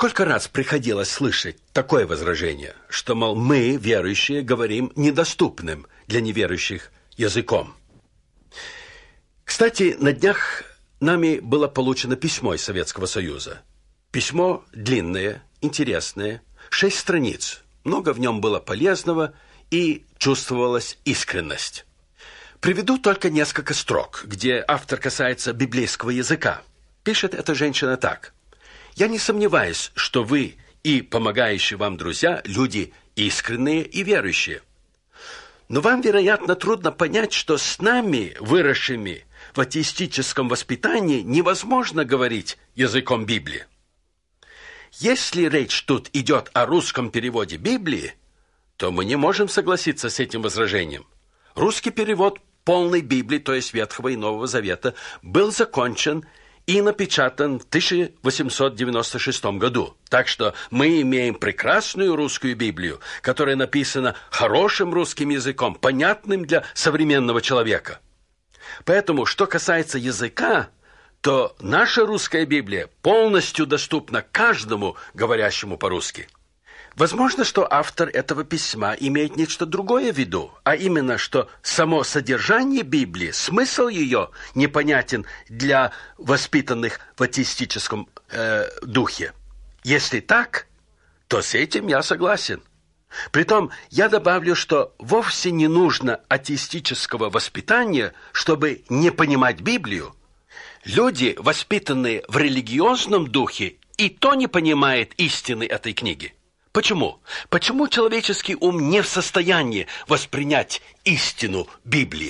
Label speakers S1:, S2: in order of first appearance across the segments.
S1: Сколько раз приходилось слышать такое возражение, что, мол, мы, верующие, говорим недоступным для неверующих языком. Кстати, на днях нами было получено письмо из Советского Союза. Письмо длинное, интересное, 6 страниц. Много в нем было полезного и чувствовалась искренность. Приведу только несколько строк, где автор касается библейского языка. Пишет эта женщина так. «Я не сомневаюсь, что вы и помогающие вам друзья – люди искренние и верующие. Но вам, вероятно, трудно понять, что с нами, выросшими в атеистическом воспитании, невозможно говорить языком Библии. Если речь тут идет о русском переводе Библии, то мы не можем согласиться с этим возражением. Русский перевод полной Библии, то есть Ветхого и Нового Завета, был закончен и напечатан в 1896 году. Так что мы имеем прекрасную русскую Библию, которая написана хорошим русским языком, понятным для современного человека. Поэтому, что касается языка, то наша русская Библия полностью доступна каждому, говорящему по-русски. Возможно, что автор этого письма имеет нечто другое в виду, а именно, что само содержание Библии, смысл ее непонятен для воспитанных в атеистическом духе. Если так, то с этим я согласен. Притом, я добавлю, что вовсе не нужно атеистического воспитания, чтобы не понимать Библию. Люди, воспитанные в религиозном духе, и то не понимают истины этой книги. Почему? Почему человеческий ум не в состоянии воспринять истину Библии?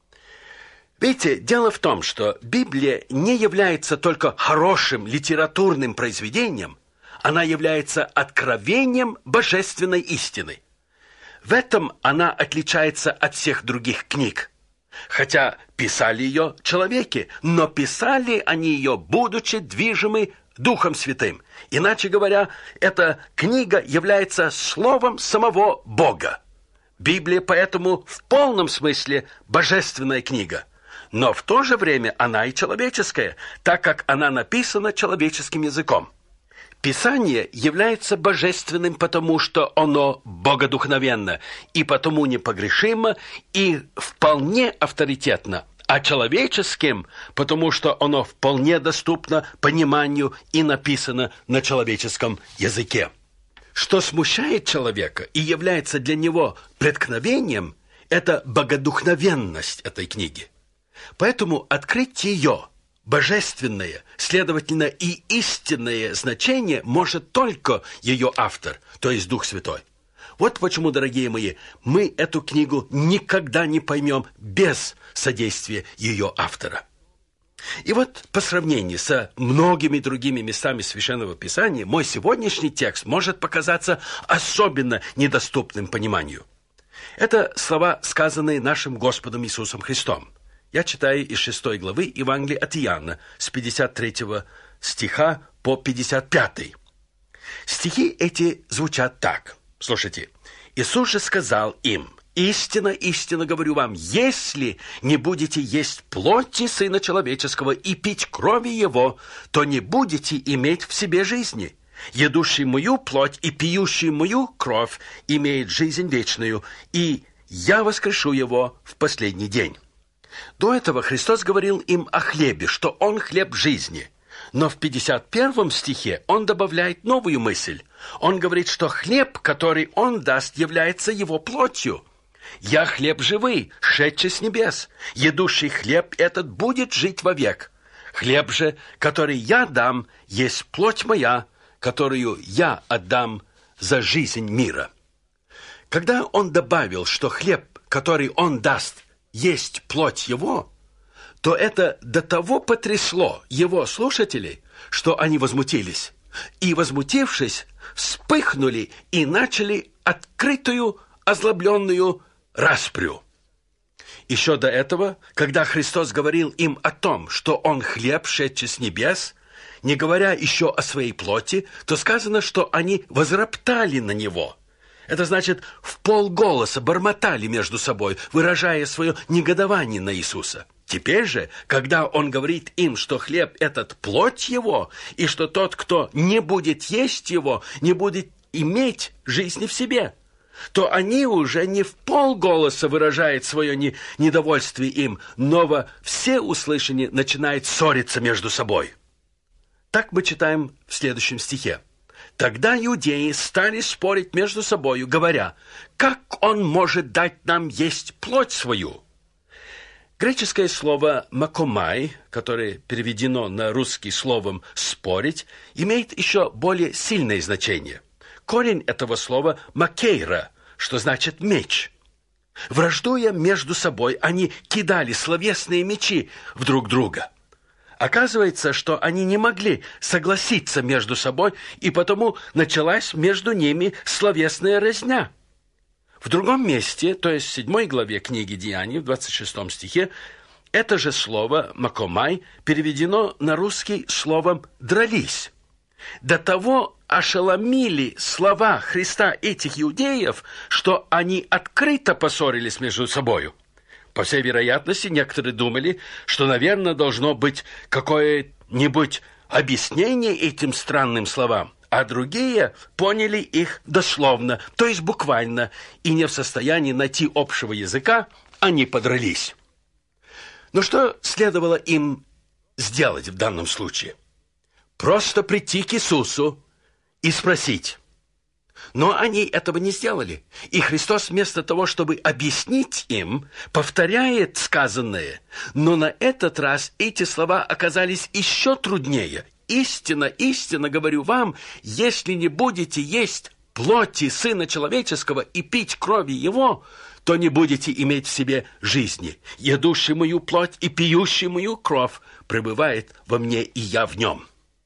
S1: Видите, дело в том, что Библия не является только хорошим литературным произведением, она является откровением божественной истины. В этом она отличается от всех других книг. Хотя писали ее человеки, но писали они ее, будучи движимы Духом Святым. Иначе говоря, эта книга является словом самого Бога. Библия поэтому в полном смысле божественная книга. Но в то же время она и человеческая, так как она написана человеческим языком. Писание является божественным, потому что оно богодухновенно, и потому непогрешимо, и вполне авторитетно, а человеческим, потому что оно вполне доступно пониманию и написано на человеческом языке. Что смущает человека и является для него преткновением, это богодухновенность этой книги. Поэтому открыть ее божественное, следовательно, и истинное значение может только ее автор, то есть Дух Святой. Вот почему, дорогие мои, мы эту книгу никогда не поймем без содействия ее автора. И вот по сравнению со многими другими местами Священного Писания, мой сегодняшний текст может показаться особенно недоступным пониманию. Это слова, сказанные нашим Господом Иисусом Христом. Я читаю из 6 главы Евангелия от Иоанна, с 53 стиха по 55. Стихи эти звучат так. Слушайте. Иисус же сказал им: «Истинно, истинно говорю вам, если не будете есть плоти Сына Человеческого и пить крови Его, то не будете иметь в себе жизни. Едущий мою плоть и пьющий мою кровь имеет жизнь вечную, и я воскрешу его в последний день». До этого Христос говорил им о хлебе, что Он хлеб жизни. Но в 51 стихе Он добавляет новую мысль. Он говорит, что хлеб, который Он даст, является Его плотью. «Я хлеб живый, шедший с небес. Едущий хлеб этот будет жить вовек. Хлеб же, который я дам, есть плоть моя, которую я отдам за жизнь мира». Когда Он добавил, что хлеб, который Он даст, есть плоть Его, то это до того потрясло Его слушателей, что они возмутились. И, возмутившись, вспыхнули и начали открытую, озлобленную распрю. Еще до этого, когда Христос говорил им о том, что Он хлеб, шедший с небес, не говоря еще о своей плоти, то сказано, что они возроптали на Него. Это значит, вполголоса бормотали между собой, выражая свое негодование на Иисуса. Теперь же, когда он говорит им, что хлеб этот плоть его, и что тот, кто не будет есть его, не будет иметь жизни в себе, то они уже не вполголоса выражают свое недовольствие им, но во всеуслышание начинают ссориться между собой. Так мы читаем в следующем стихе. Тогда иудеи стали спорить между собою, говоря, как он может дать нам есть плоть свою? Греческое слово «макомай», которое переведено на русский словом «спорить», имеет еще более сильное значение. Корень этого слова «макейра», что значит «меч». Враждуя между собой, они кидали словесные мечи в друг друга. Оказывается, что они не могли согласиться между собой, и потому началась между ними словесная резня. В другом месте, то есть в 7 главе книги Деяний, в 26 стихе, это же слово «макомай» переведено на русский словом «дрались». До того ошеломили слова Христа этих иудеев, что они открыто поссорились между собою. По всей вероятности, некоторые думали, что, наверное, должно быть какое-нибудь объяснение этим странным словам, а другие поняли их дословно, то есть буквально, и не в состоянии найти общего языка, они подрались. Но что следовало им сделать в данном случае? Просто прийти к Иисусу и спросить. Но они этого не сделали. И Христос вместо того, чтобы объяснить им, повторяет сказанное. Но на этот раз эти слова оказались еще труднее. «Истинно, истинно говорю вам, если не будете есть плоти Сына Человеческого и пить крови Его, то не будете иметь в себе жизни. Едущий мою плоть и пьющий мою кровь пребывает во мне, и я в нем».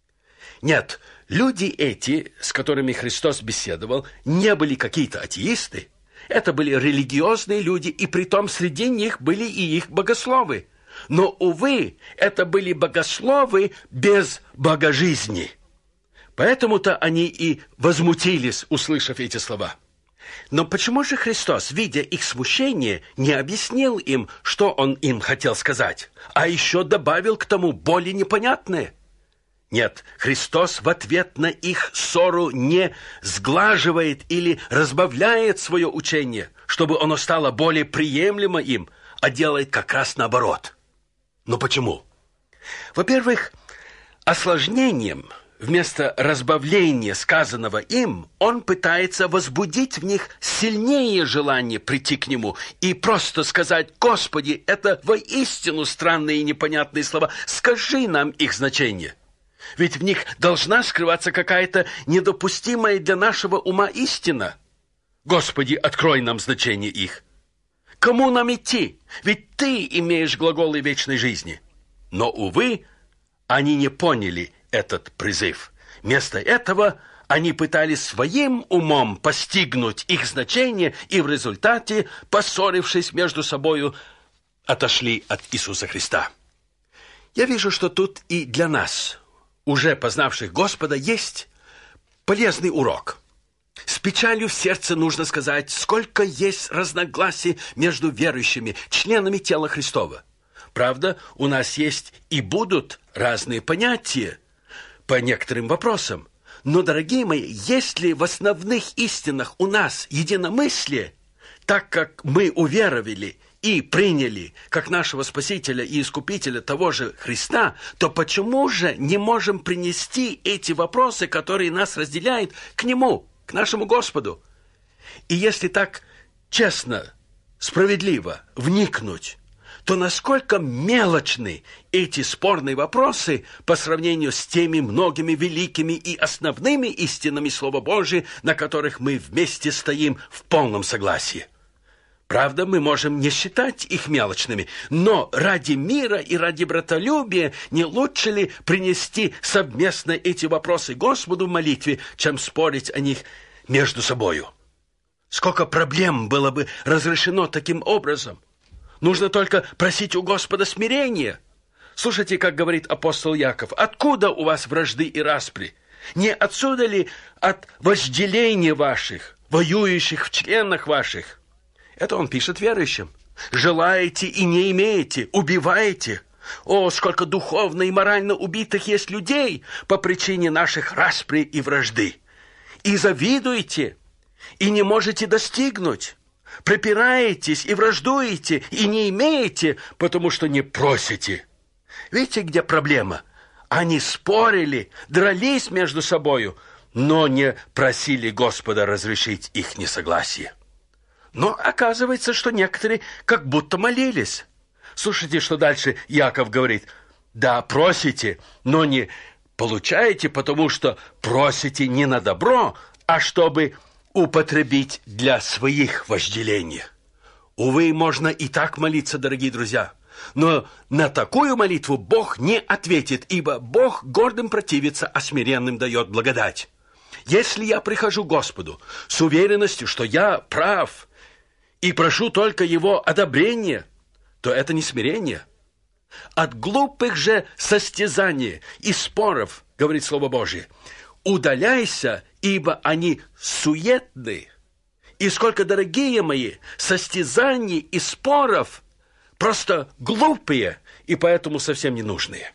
S1: Нет, люди эти, с которыми Христос беседовал, не были какие-то атеисты. Это были религиозные люди, и притом среди них были и их богословы. Но, увы, это были богословы без богожизни. Поэтому-то они и возмутились, услышав эти слова. Но почему же Христос, видя их смущение, не объяснил им, что Он им хотел сказать, а еще добавил к тому более непонятное? Нет, Христос в ответ на их ссору не сглаживает или разбавляет свое учение, чтобы оно стало более приемлемо им, а делает как раз наоборот. Но почему? Во-первых, осложнением вместо разбавления сказанного им, он пытается возбудить в них сильнее желание прийти к нему и просто сказать: «Господи, это воистину странные и непонятные слова, скажи нам их значение». Ведь в них должна скрываться какая-то недопустимая для нашего ума истина. Господи, открой нам значение их. Кому нам идти? Ведь Ты имеешь глаголы вечной жизни. Но, увы, они не поняли этот призыв. Вместо этого они пытались своим умом постигнуть их значение и в результате, поссорившись между собою, отошли от Иисуса Христа. Я вижу, что тут и для нас, уже познавших Господа, есть полезный урок. С печалью в сердце нужно сказать, сколько есть разногласий между верующими, членами тела Христова. Правда, у нас есть и будут разные понятия по некоторым вопросам. Но, дорогие мои, если в основных истинах у нас единомыслие, так как мы уверовали и приняли как нашего Спасителя и Искупителя того же Христа, то почему же не можем принести эти вопросы, которые нас разделяют, к Нему, к нашему Господу? И если так честно, справедливо вникнуть, то насколько мелочны эти спорные вопросы по сравнению с теми многими великими и основными истинами Слова Божия, на которых мы вместе стоим в полном согласии. Правда, мы можем не считать их мелочными, но ради мира и ради братолюбия не лучше ли принести совместно эти вопросы Господу в молитве, чем спорить о них между собою? Сколько проблем было бы разрешено таким образом? Нужно только просить у Господа смирения. Слушайте, как говорит апостол Яков: «Откуда у вас вражды и распри? Не отсюда ли от вожделения ваших, воюющих в членах ваших?» Это он пишет верующим. Желаете и не имеете, убиваете. О, сколько духовно и морально убитых есть людей по причине наших распри и вражды. И завидуете, и не можете достигнуть. Препираетесь и враждуете, и не имеете, потому что не просите. Видите, где проблема? Они спорили, дрались между собою, но не просили Господа разрешить их несогласие. Но оказывается, что некоторые как будто молились. Слушайте, что дальше Иаков говорит. Да, просите, но не получаете, потому что просите не на добро, а чтобы употребить для своих вожделений. Увы, можно и так молиться, дорогие друзья. Но на такую молитву Бог не ответит, ибо Бог гордым противится, а смиренным дает благодать. Если я прихожу к Господу с уверенностью, что я прав, и прошу только Его одобрения, то это не смирение. От глупых же состязаний и споров, говорит Слово Божие, удаляйся, ибо они суетны. И сколько, дорогие мои, состязаний и споров просто глупые и поэтому совсем не нужные.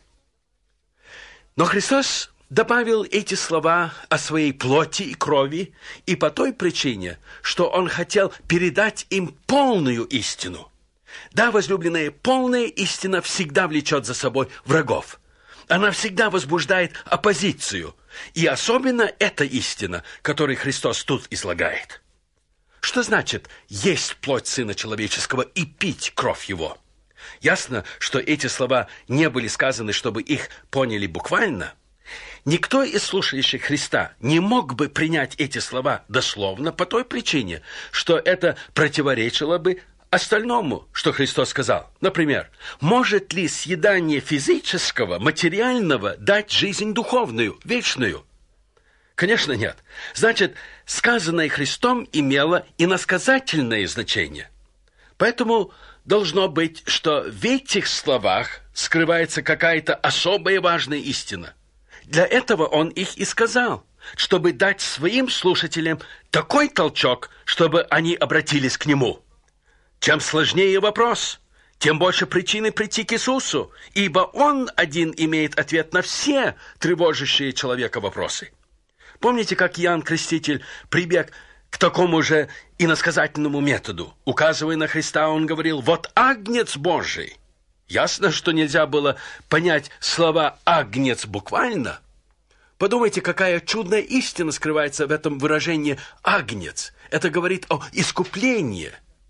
S1: Но Христос добавил эти слова о своей плоти и крови и по той причине, что Он хотел передать им полную истину. Да, возлюбленные, полная истина всегда влечет за собой врагов. Она всегда возбуждает оппозицию. И особенно эта истина, которую Христос тут излагает. Что значит есть плоть Сына Человеческого и пить кровь Его? Ясно, что эти слова не были сказаны, чтобы их поняли буквально. Никто из слушающих Христа не мог бы принять эти слова дословно по той причине, что это противоречило бы остальному, что Христос сказал. Например, может ли съедание физического, материального дать жизнь духовную, вечную? Конечно, нет. Значит, сказанное Христом имело иносказательное значение. Поэтому должно быть, что в этих словах скрывается какая-то особая важная истина. Для этого Он их и сказал, чтобы дать своим слушателям такой толчок, чтобы они обратились к Нему. Чем сложнее вопрос, тем больше причины прийти к Иисусу, ибо Он один имеет ответ на все тревожащие человека вопросы. Помните, как Иоанн Креститель прибег к такому же иносказательному методу? Указывая на Христа, он говорил: «Вот Агнец Божий». Ясно, что нельзя было понять слова «агнец» буквально. Подумайте, какая чудная истина скрывается в этом выражении «агнец». Это говорит о искуплении.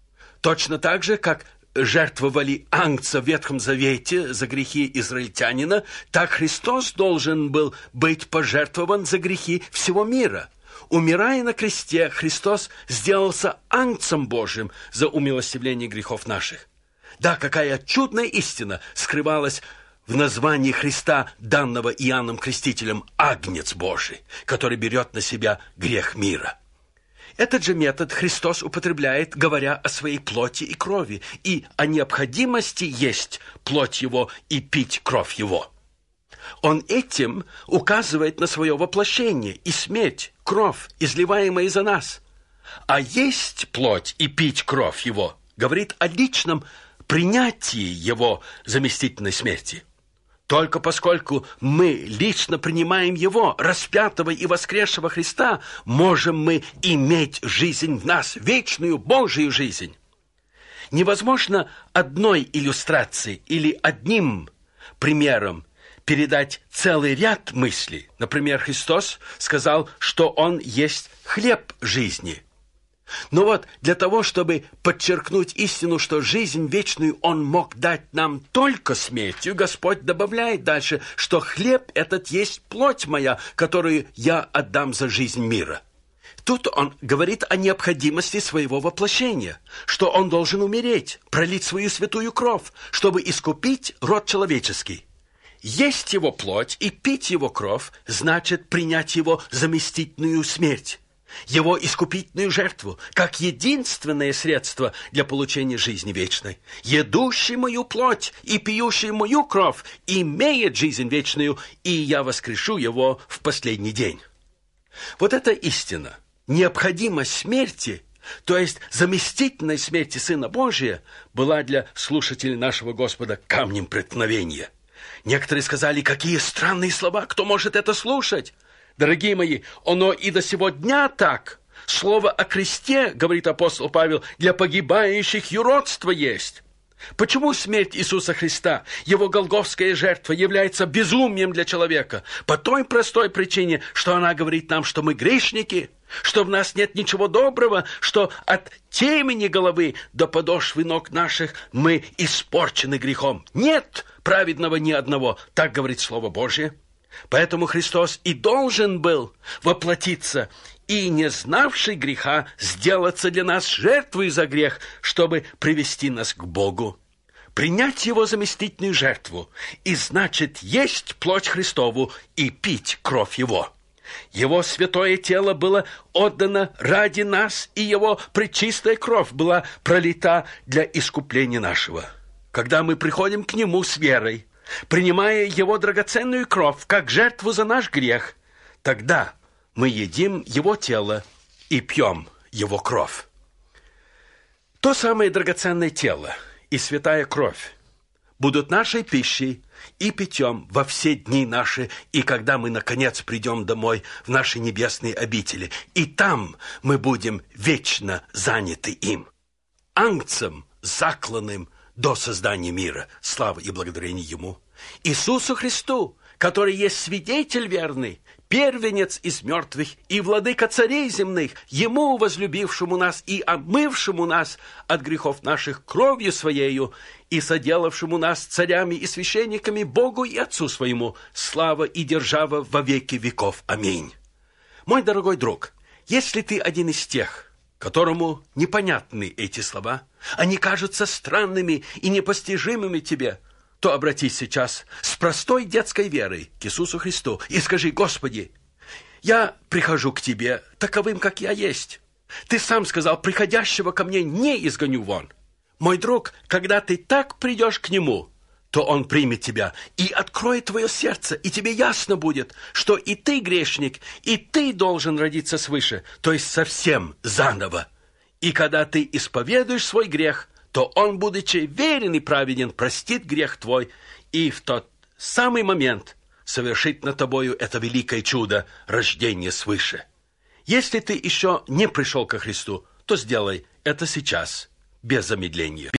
S1: Точно так же, как жертвовали агнца в Ветхом Завете за грехи израильтянина, так Христос должен был быть пожертвован за грехи всего мира. Умирая на кресте, Христос сделался агнцем Божьим за умилостивление грехов наших. Да, какая чудная истина скрывалась в названии Христа, данного Иоанном Крестителем, «Агнец Божий», который берет на себя грех мира. Этот же метод Христос употребляет, говоря о своей плоти и крови, и о необходимости есть плоть Его и пить кровь Его. Он этим указывает на свое воплощение и смерть, кровь, изливаемая за нас. А есть плоть и пить кровь Его говорит о личном принятии Его заместительной смерти. Только поскольку мы лично принимаем Его, распятого и воскресшего Христа, можем мы иметь жизнь в нас, вечную Божию жизнь. Невозможно одной иллюстрацией или одним примером передать целый ряд мыслей. Например, Христос сказал, что Он есть хлеб жизни. Но вот для того, чтобы подчеркнуть истину, что жизнь вечную Он мог дать нам только смертью, Господь добавляет дальше, что хлеб этот есть плоть моя, которую я отдам за жизнь мира. Тут Он говорит о необходимости своего воплощения, что Он должен умереть, пролить свою святую кровь, чтобы искупить род человеческий. Есть Его плоть и пить Его кровь значит принять Его заместительную смерть, Его искупительную жертву, как единственное средство для получения жизни вечной. «Едущий мою плоть и пьющий мою кровь имеет жизнь вечную, и я воскрешу его в последний день». Вот эта истина, необходимость смерти, то есть заместительной смерти Сына Божия, была для слушателей нашего Господа камнем преткновения. Некоторые сказали, какие странные слова, кто может это слушать? Дорогие мои, оно и до сего дня так. Слово о кресте, говорит апостол Павел, для погибающих юродство есть. Почему смерть Иисуса Христа, Его голгофская жертва, является безумием для человека? По той простой причине, что она говорит нам, что мы грешники, что в нас нет ничего доброго, что от темени головы до подошвы ног наших мы испорчены грехом. Нет праведного ни одного, так говорит Слово Божье. Поэтому Христос и должен был воплотиться, и, не знавший греха, сделаться для нас жертвой за грех, чтобы привести нас к Богу. Принять Его заместительную жертву, и значит есть плоть Христову и пить кровь Его. Его святое тело было отдано ради нас, и Его пречистая кровь была пролита для искупления нашего. Когда мы приходим к Нему с верой, принимая Его драгоценную кровь как жертву за наш грех, тогда мы едим Его тело и пьем Его кровь. То самое драгоценное тело и святая кровь будут нашей пищей и питьем во все дни наши, и когда мы, наконец, придем домой в наши небесные обители, и там мы будем вечно заняты им, агнцем, закланным до создания мира. Слава и благодарение Ему. Иисусу Христу, который есть свидетель верный, первенец из мертвых и владыка царей земных, Ему, возлюбившему нас и омывшему нас от грехов наших кровью Своею и соделавшему нас царями и священниками Богу и Отцу Своему, слава и держава во веки веков. Аминь. Мой дорогой друг, если ты один из тех, которому непонятны эти слова, они кажутся странными и непостижимыми тебе, то обратись сейчас с простой детской верой к Иисусу Христу и скажи: Господи, я прихожу к Тебе таковым, как я есть. Ты сам сказал, приходящего ко мне не изгоню вон. Мой друг, когда ты так придешь к Нему, то Он примет тебя и откроет твое сердце, и тебе ясно будет, что и ты грешник, и ты должен родиться свыше, то есть совсем заново. И когда ты исповедуешь свой грех, то Он, будучи верен и праведен, простит грех твой, и в тот самый момент совершит над тобою это великое чудо рождения свыше. Если ты еще не пришел ко Христу, то сделай это сейчас, без замедления.